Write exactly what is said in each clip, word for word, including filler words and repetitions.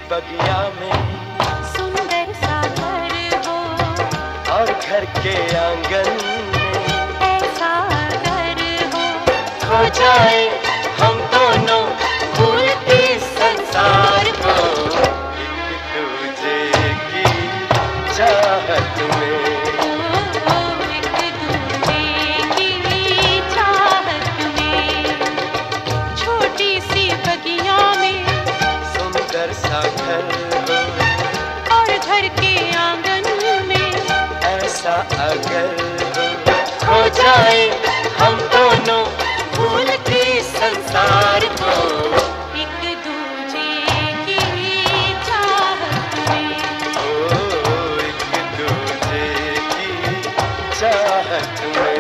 बगिया में सुंदर सा घर हो और घर के आंगन में ऐसा घर हो खो जाए हम दोनों भूल के संसार को एक दूजे की चाहत में। ओ, एक दूजे की चाहत में छोटी सी बगिया में सुंदर सा घर हो और घर के आंगन में ऐसा अगर हो खो जाए हम दोनों भूल के संसार को एक दूजे की चाहत में। ओ एक दूजे की चाहत में।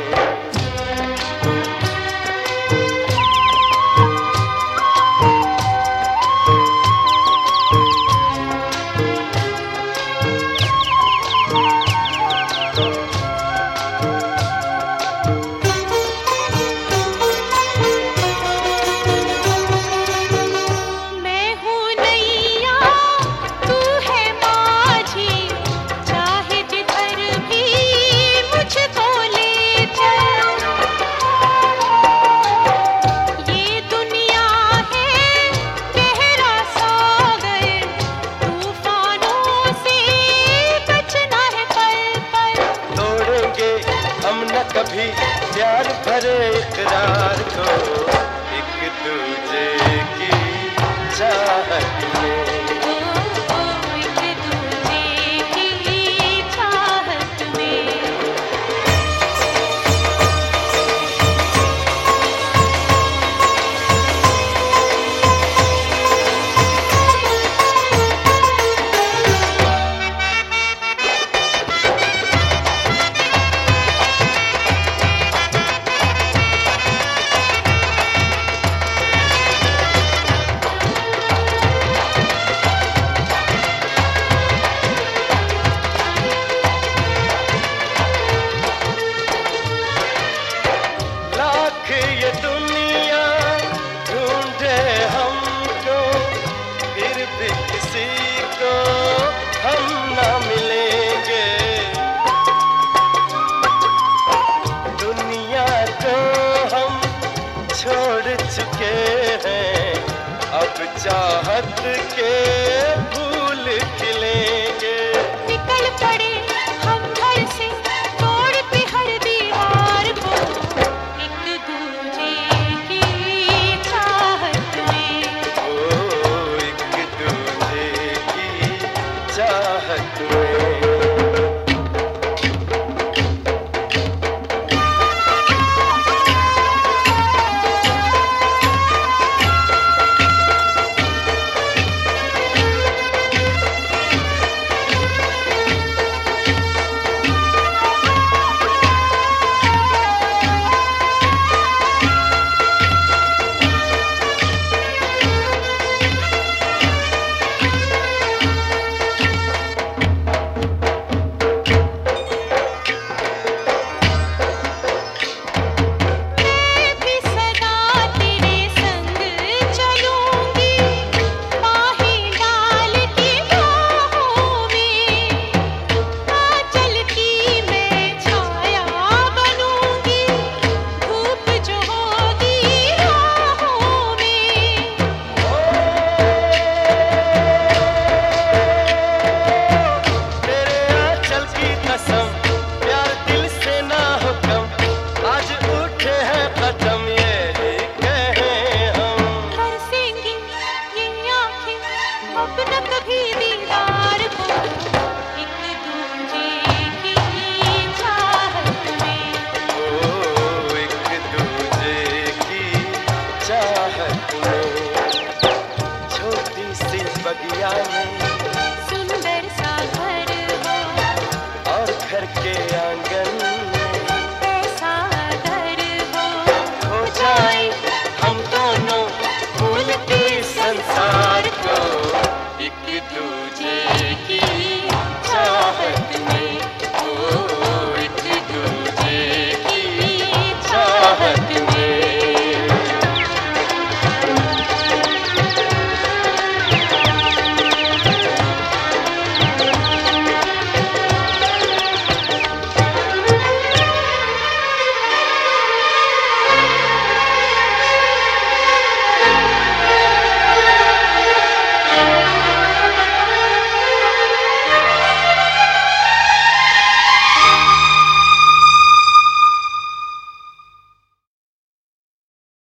मैं हूँ नैया तू है माझी चाहे जिधर भी मुझको ले चल। ये दुनिया है गहरा सागर तूफानों से बचना है पल पल। तोड़ेंगे हम न कभी प्यार भरे इकरार को एक दूजे की चाहत में। ओ, ओ, एक दूजे की चाहत में। लाख ये दुनिया ढूंढे हमको फिर भी किसी को हम ना मिलेंगे। दुनिया को हम छोड़ चुके हैं अब चाहत के फूल खिलेंगे। निकल पड़े हम घर से तोड़ पे हर दीवार को एक दूजे की चाहत में। ओ एक दूजे की चाहत में। मैं भी सदा तेरे संग चलूंगी बाहें डाल के बाहों में। आंचल की मैं छाया बनूंगी धूप जो होगी राहों में। तेरे आंचल की कसम प्यार दिल से ना हो कम आज उठे हैं कदम ये ही कहें हम। बरसेंगी ये आँखें अब न कभी दीदार को एक दूजे की चाहत में। ओ एक दूजे की चाहत में छोटी सी बगिया में